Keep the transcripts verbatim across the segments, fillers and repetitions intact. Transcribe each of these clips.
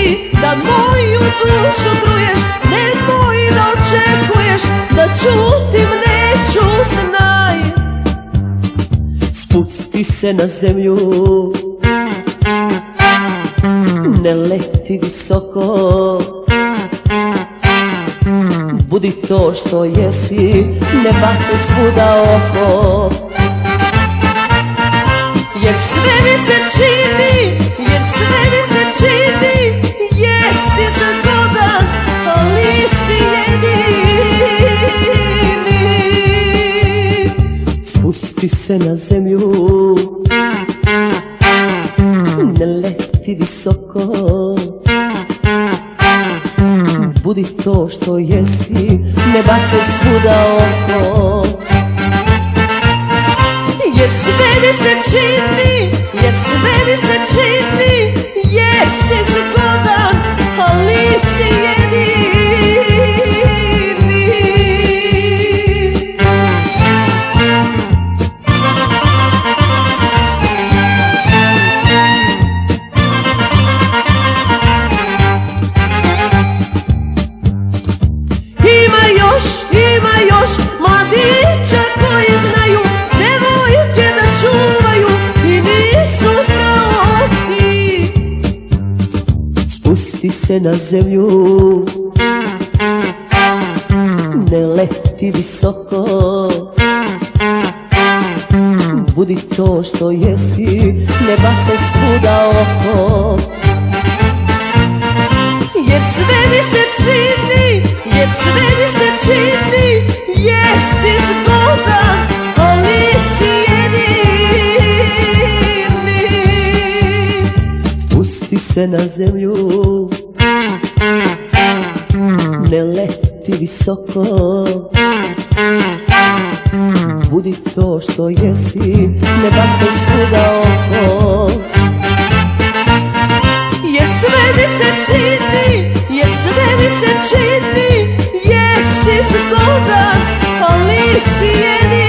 ti da moju dušu truješ, nemoj da očekuješ da ćutim, neću, znaj. Spusti se na zemlju, ne leti visoko, budi to što jesi, ne baci svuda oko. Jer sve mi se čini, jer sve mi se čini, jesi zgodan, ali si jedini. Spusti se na zemlju, ne leti visoko, budi to što jesi, ne bacaj svuda oko. Jer sve mi se čini, jer sve mi se čini, jesi zgodan, ali si jedini. Ima još, ima još mladića koji znaju devojke da čuvaju i nisu kao ti. Spusti se na zemlju, ne leti visoko, budi to što jesi, ne bacaj svuda oko. Jer sve mi se čini, jer sve mi se čini, jesi zgodan, ali si jedini. Spusti se na zemlju, ne leti visoko, budi to što jesi, ne bacaj svuda oko. Jer sve mi se čini, jer sve mi se čini, jesi zgodan, ali si jedini.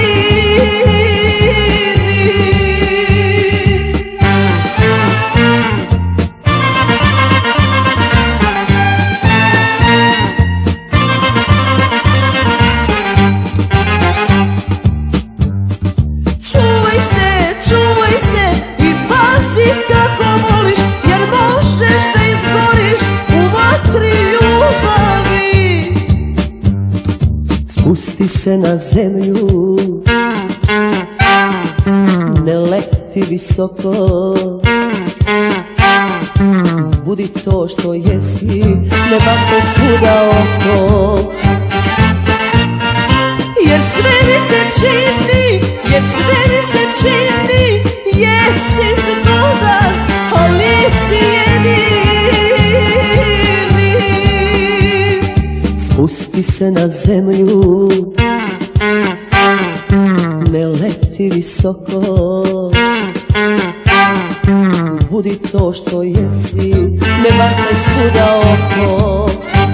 Čuvaj se, čuvaj se i pazi kako voliš, jer možeš da izgoriš u vatri ljubavi. Spusti se na zemlju, ne leti visoko, budi to što jesi, ne bacaj svuda oko. Jer sve mi se čini, jer sve mi se čini, jesi zgodan, ali si jedini. Spusti se na zemlju, ne leti visoko, budi to što jesi, ne bacaj svuda oko.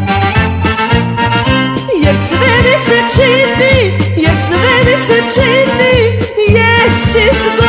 Jer sve mi se čini, jer sve mi se čini, jesi zgodan.